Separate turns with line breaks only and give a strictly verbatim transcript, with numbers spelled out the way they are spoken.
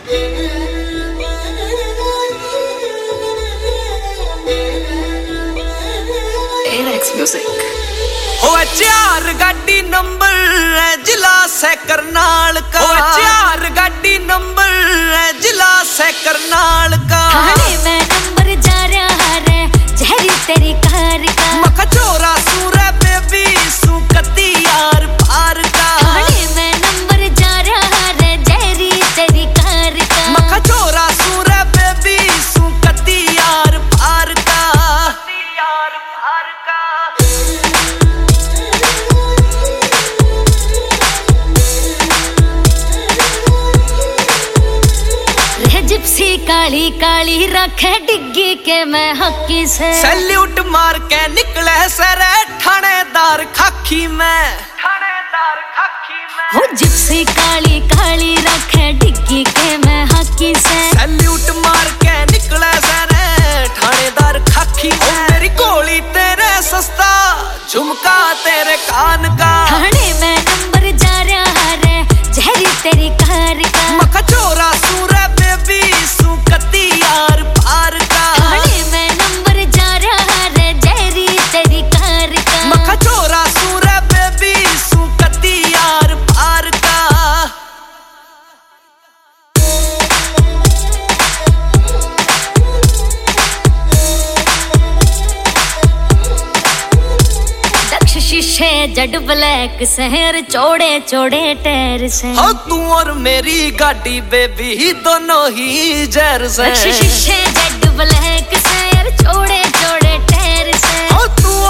हो चार गाड़ी नंबर जिला से करनाल का, हो चार गाड़ी नंबर जिला से करनाल का।
थाने में नंबर जा रहा रे जहरी तेरी कार का,
मखा चोरा सूरे बेबी सू कती यार पार का।
थाने में नंबर जा रहा रे जहरी तेरी कार का,
मखा चोरा सूरे बेबी सू कती यार पार का। यार पार का
जिप्सी काली काली रखे डिग्गी के मैं हक्की से,
सैल्यूट मार के निकले सरे थानेदार खाकी में, थानेदार खाकी में।
हो जिप्सी काली काली रखे डिग्गी के मैं हक्की से,
सैल्यूट मार के निकले सरे थानेदार खाकी में। मेरी गोली तेरे सस्ता झुमका तेरे कान का,
थाने में नंबर जा रहा रे जहरी तेरी कार का,
मखा चोरा सूरे बेबी सू कती यार पार का।
थाने में नंबर जा रहा रे जहरी तेरी कार का,
मखा चोरा सूरे बेबी सू कती यार पार का। दक्ष शीशे जड ब्लैक शहर चौड़े चौड़े टैर से, हो तू और मेरी गाड़ी बेबी दोनों ही जहर से।
दक्ष शीशे जड ब्लैक शहर चौड़े चौड़े टैर से,
हो तू